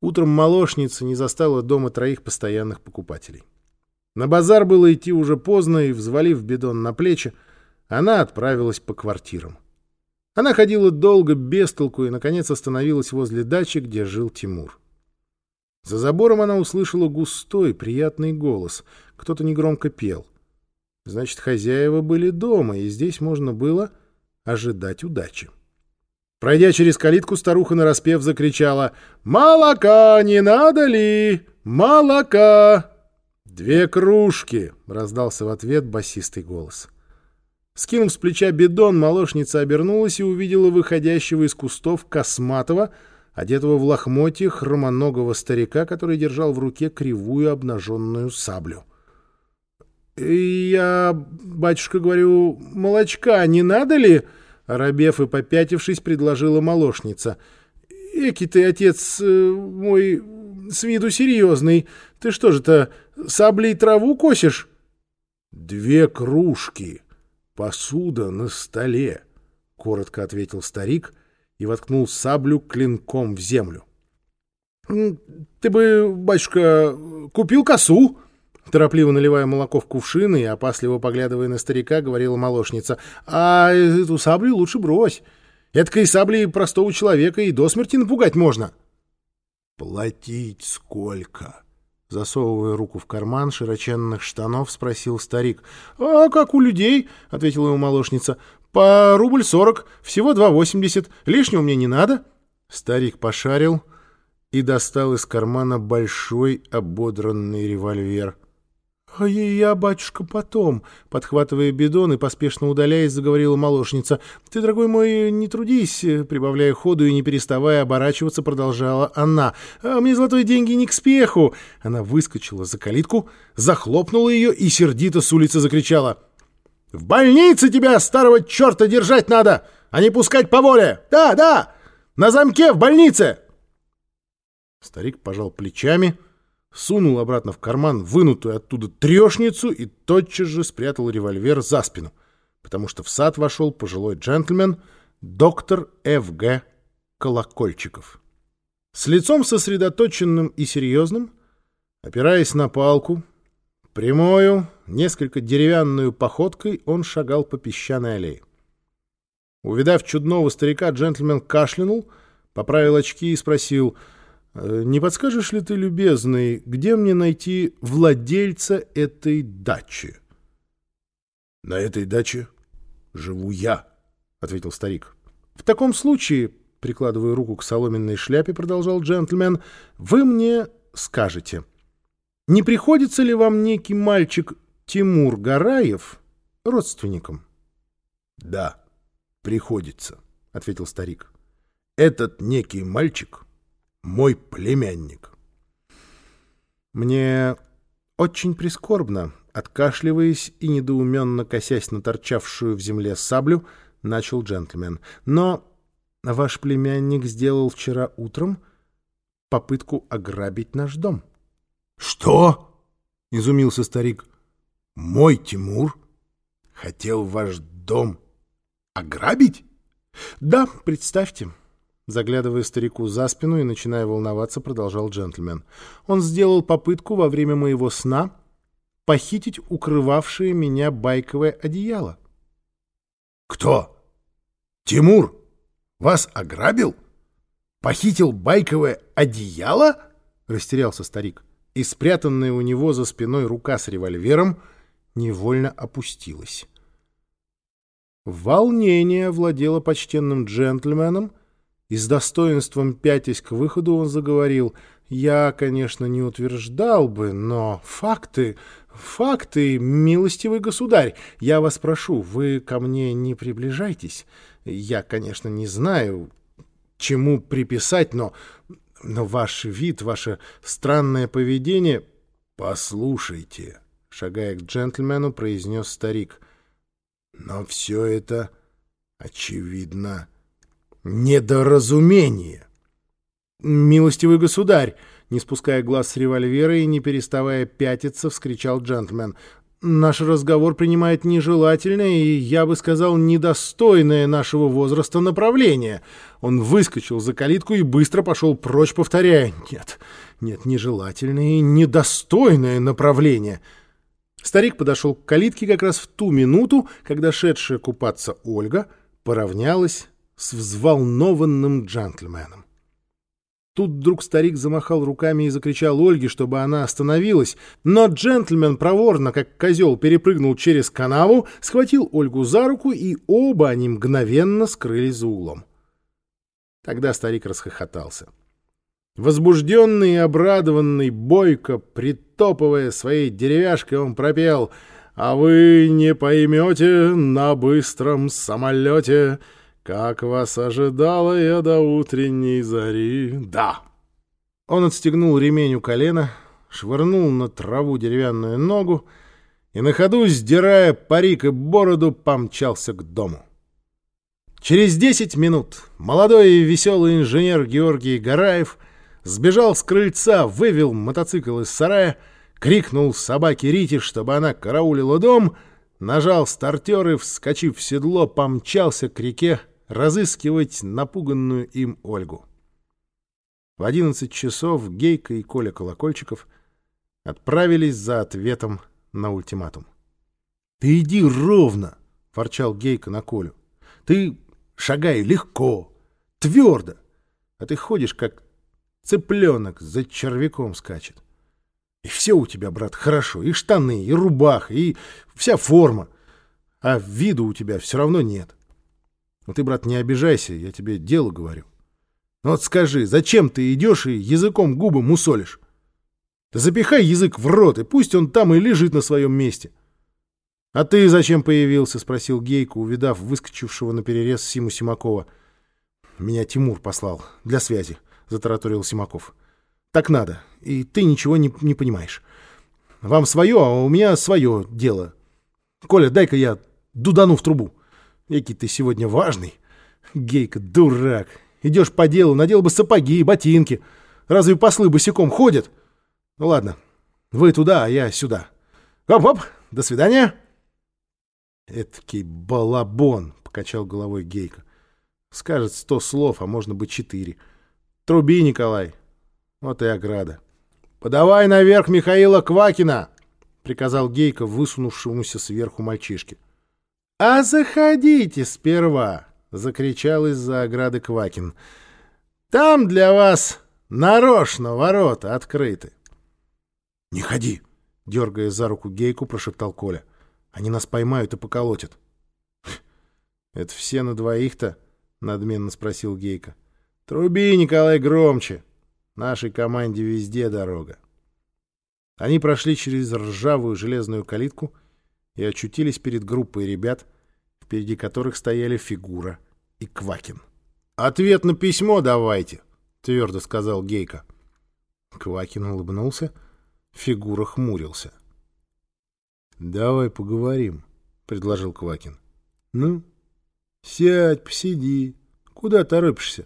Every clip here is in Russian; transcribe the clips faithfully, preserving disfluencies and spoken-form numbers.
Утром молочница не застала дома троих постоянных покупателей. На базар было идти уже поздно, и, взвалив бидон на плечи, она отправилась по квартирам. Она ходила долго, без толку, и, наконец, остановилась возле дачи, где жил Тимур. За забором она услышала густой, приятный голос. Кто-то негромко пел. Значит, хозяева были дома, и здесь можно было ожидать удачи. Пройдя через калитку, старуха нараспев закричала: «Молока не надо ли? Молока!» «Две кружки!» — раздался в ответ басистый голос. Скинув с плеча бидон, молочница обернулась и увидела выходящего из кустов косматого, одетого в лохмотье хромоногого старика, который держал в руке кривую обнаженную саблю. «Я, батюшка, говорю, молочка не надо ли?» — оробев и попятившись, предложила молочница. «Эки ты, отец мой, с виду серьезный. Ты что же-то, саблей траву косишь?» «Две кружки, посуда на столе», — коротко ответил старик и воткнул саблю клинком в землю. «Ты бы, батюшка, купил косу?» Торопливо наливая молоко в кувшины и опасливо поглядывая на старика, говорила молочница. «А эту саблю лучше брось. Эткой саблей простого человека и до смерти напугать можно». «Платить сколько?» Засовывая руку в карман широченных штанов, спросил старик. «А как у людей?» — ответила ему молочница. «По рубль сорок, всего два восемьдесят. Лишнего мне не надо». Старик пошарил и достал из кармана большой ободранный револьвер. «А я, батюшка, потом», — подхватывая бидон и поспешно удаляясь, заговорила молочница. «Ты, дорогой мой, не трудись», — прибавляя ходу и не переставая оборачиваться, продолжала она. «А мне золотые деньги не к спеху». Она выскочила за калитку, захлопнула ее и сердито с улицы закричала: «В больнице тебя, старого черта, держать надо, а не пускать по воле! Да, да! На замке в больнице!» Старик пожал плечами, сунул обратно в карман вынутую оттуда трешницу и тотчас же спрятал револьвер за спину, потому что в сад вошел пожилой джентльмен, доктор Ф Г Колокольчиков. С лицом сосредоточенным и серьезным, опираясь на палку, прямою, несколько деревянную походкой он шагал по песчаной аллее. Увидав чудного старика, джентльмен кашлянул, поправил очки и спросил: «Не подскажешь ли ты, любезный, где мне найти владельца этой дачи?» «На этой даче живу я», — ответил старик. «В таком случае, — прикладывая руку к соломенной шляпе, — продолжал джентльмен, — вы мне скажете, не приходится ли вам некий мальчик Тимур Гараев родственником?» «Да, приходится», — ответил старик. «Этот некий мальчик — мой племянник». «Мне очень прискорбно», — откашливаясь и недоуменно косясь на торчавшую в земле саблю, начал джентльмен. «Но ваш племянник сделал вчера утром попытку ограбить наш дом». «Что?» — изумился старик. «Мой Тимур хотел ваш дом ограбить?» «Да, представьте». Заглядывая старику за спину и начиная волноваться, продолжал джентльмен. «Он сделал попытку во время моего сна похитить укрывавшее меня байковое одеяло». «Кто? Тимур вас ограбил? Похитил байковое одеяло?» — растерялся старик, и спрятанная у него за спиной рука с револьвером невольно опустилась. Волнение овладело почтенным джентльменом, и с достоинством пятясь к выходу он заговорил: «Я, конечно, не утверждал бы, но факты, факты, милостивый государь, я вас прошу, вы ко мне не приближайтесь. Я, конечно, не знаю, чему приписать, но, но ваш вид, ваше странное поведение...» «Послушайте», — шагая к джентльмену, произнес старик, — «но все это, очевидно, недоразумение». «Милостивый государь!» — не спуская глаз с револьвера и не переставая пятиться, вскричал джентльмен. наш разговор принимает нежелательное и, я бы сказал, недостойное нашего возраста направление». Он выскочил за калитку и быстро пошел прочь, повторяя: «Нет, нет, нежелательное и недостойное направление». Старик подошел к калитке как раз в ту минуту, когда шедшая купаться Ольга поравнялась с взволнованным джентльменом. Тут вдруг старик замахал руками и закричал Ольге, чтобы она остановилась, но джентльмен проворно, как козел, перепрыгнул через канаву, схватил Ольгу за руку, и оба они мгновенно скрылись за углом. Тогда старик расхохотался. Возбужденный и обрадованный, бойко притопывая своей деревяшкой, он пропел: «А вы не поймете на быстром самолете, как вас ожидала я до утренней зари». Да! Он отстегнул ремень у колена, швырнул на траву деревянную ногу и на ходу, сдирая парик и бороду, помчался к дому. Через десять минут молодой и веселый инженер Георгий Гараев сбежал с крыльца, вывел мотоцикл из сарая, крикнул собаке Рите, чтобы она караулила дом, нажал стартер и, вскочив в седло, помчался к реке разыскивать напуганную им Ольгу. В одиннадцать часов Гейка и Коля Колокольчиков отправились за ответом на ультиматум. «Ты иди ровно!» — ворчал Гейка на Колю. «Ты шагай легко, твердо, а ты ходишь, как цыпленок за червяком скачет. И все у тебя, брат, хорошо, и штаны, и рубаха, и вся форма, а виду у тебя все равно нет. Ну ты, брат, не обижайся, я тебе дело говорю. Ну вот скажи, зачем ты идешь и языком губы мусолишь? Да запихай язык в рот, и пусть он там и лежит на своем месте». — А ты зачем появился? — спросил Гейка, увидав выскочившего наперерез Симу Симакова. — Меня Тимур послал для связи, — затараторил Симаков. — Так надо, и ты ничего не, не понимаешь. Вам свое, а у меня свое дело. Коля, дай-ка я дудану в трубу. Экий ты сегодня важный. Гейка, дурак. Идешь по делу, надел бы сапоги и ботинки. Разве послы босиком ходят? Ну ладно, вы туда, а я сюда. Оп-оп, до свидания. «Эдакий балабон», — покачал головой Гейка. «Скажет сто слов, а можно бы четыре. Труби, Николай». Вот и ограда. «Подавай наверх Михаила Квакина», — приказал Гейка высунувшемуся сверху мальчишке. «А заходите сперва», — закричал из-за ограды Квакин. «Там для вас нарочно ворота открыты». «Не ходи», — дергая за руку Гейку, прошептал Коля. «Они нас поймают и поколотят». «Это все на двоих-то?» — надменно спросил Гейка. «Труби, Николай, громче. Нашей команде везде дорога». Они прошли через ржавую железную калитку и очутились перед группой ребят, впереди которых стояли Фигура и Квакин. «Ответ на письмо давайте», — твердо сказал Гейка. Квакин улыбнулся, Фигура хмурился. «Давай поговорим», — предложил Квакин. «Ну, сядь, посиди. Куда торопишься?»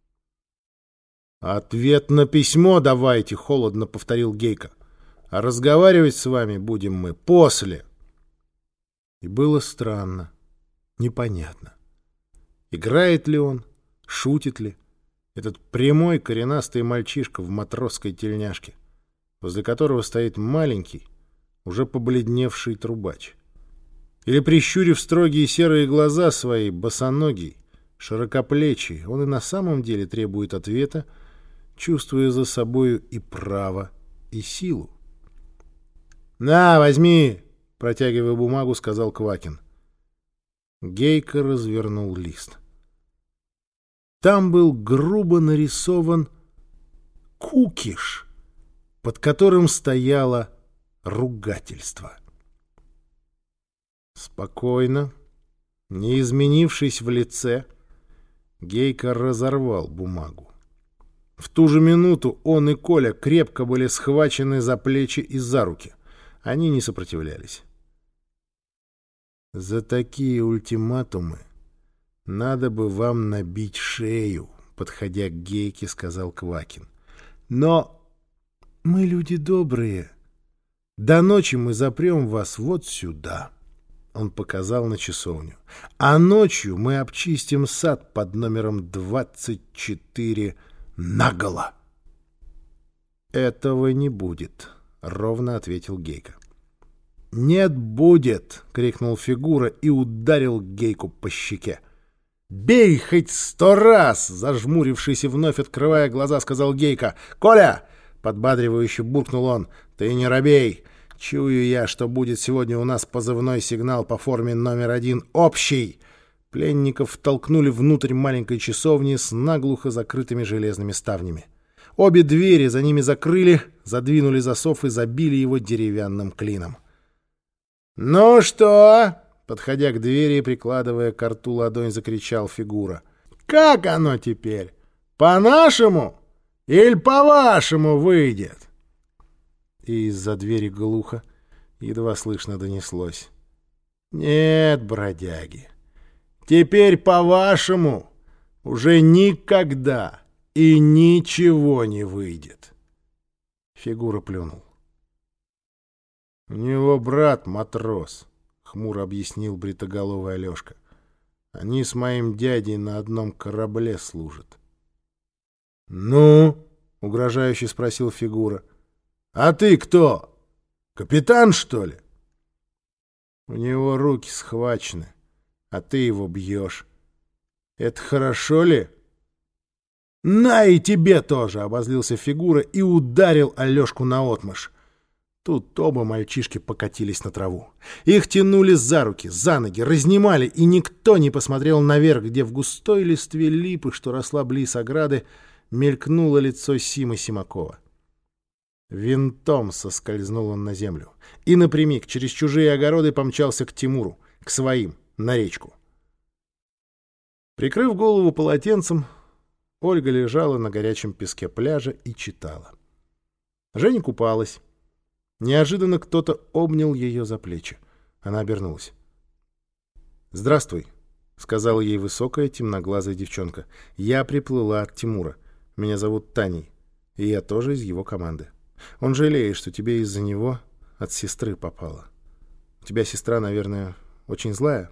«Ответ на письмо давайте», — холодно повторил Гейка. «А разговаривать с вами будем мы после». И было странно, непонятно. Играет ли он, шутит ли этот прямой коренастый мальчишка в матросской тельняшке, возле которого стоит маленький, уже побледневший трубач. Или, прищурив строгие серые глаза свои, босоногий, широкоплечий, он и на самом деле требует ответа, чувствуя за собою и право, и силу. «На, возьми!» — протягивая бумагу, сказал Квакин. Гейка развернул лист. Там был грубо нарисован кукиш, под которым стояло ругательство. Спокойно, не изменившись в лице, Гейка разорвал бумагу. В ту же минуту он и Коля крепко были схвачены за плечи и за руки. Они не сопротивлялись. «За такие ультиматумы надо бы вам набить шею», — подходя к Гейке, сказал Квакин. «Но мы люди добрые. До ночи мы запрем вас вот сюда. Он показал на часовню. А ночью мы обчистим сад под номером двадцать четыре наголо. Этого не будет, ровно ответил Гейка. «Нет, будет!» — крикнул Фигура и ударил Гейку по щеке. «Бей хоть сто раз!» — зажмурившись и вновь открывая глаза, сказал Гейка. «Коля!» — подбадривающе буркнул он. «Ты не робей! Чую я, что будет сегодня у нас позывной сигнал по форме номер один общий!» Пленников толкнули внутрь маленькой часовни с наглухо закрытыми железными ставнями. Обе двери за ними закрыли, задвинули засов и забили его деревянным клином. «Ну что?» — подходя к двери и прикладывая к рту ладонь, закричал Фигура. «Как оно теперь? По-нашему или по-вашему выйдет?» И из-за двери глухо, едва слышно донеслось. «Нет, бродяги, теперь по-вашему уже никогда и ничего не выйдет». Фигура плюнул. «У него брат матрос», — хмуро объяснил бритоголовый Алешка. «Они с моим дядей на одном корабле служат». «Ну?» — угрожающе спросил Фигура. «А ты кто? Капитан, что ли?» «У него руки схвачены, а ты его бьешь. Это хорошо ли?» «На и тебе тоже!» — обозлился Фигура и ударил Алешку наотмашь. Тут оба мальчишки покатились на траву. Их тянули за руки, за ноги, разнимали, и никто не посмотрел наверх, где в густой листве липы, что росла близ ограды, мелькнуло лицо Симы Симакова. Винтом соскользнул он на землю и напрямик через чужие огороды помчался к Тимуру, к своим, на речку. Прикрыв голову полотенцем, Ольга лежала на горячем песке пляжа и читала. Женя купалась. Неожиданно кто-то обнял ее за плечи. Она обернулась. «Здравствуй», — сказала ей высокая темноглазая девчонка. «Я приплыла от Тимура. Меня зовут Таней, и я тоже из его команды. Он жалеет, что тебе из-за него от сестры попало. У тебя сестра, наверное, очень злая?»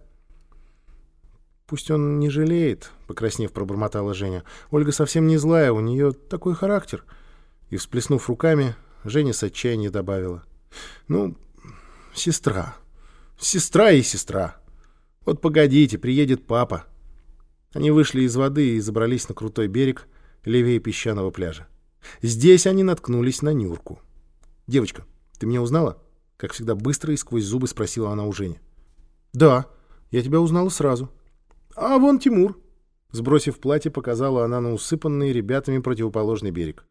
«Пусть он не жалеет», — покраснев, пробормотала Женя. «Ольга совсем не злая, у нее такой характер». И, всплеснув руками, Женя с отчаяния добавила: «Ну, сестра. Сестра и сестра. Вот погодите, приедет папа». Они вышли из воды и забрались на крутой берег левее песчаного пляжа. Здесь они наткнулись на Нюрку. «Девочка, ты меня узнала?» — как всегда быстро и сквозь зубы спросила она у Жени. «Да, я тебя узнала сразу». «А вон Тимур». Сбросив платье, показала она на усыпанный ребятами противоположный берег.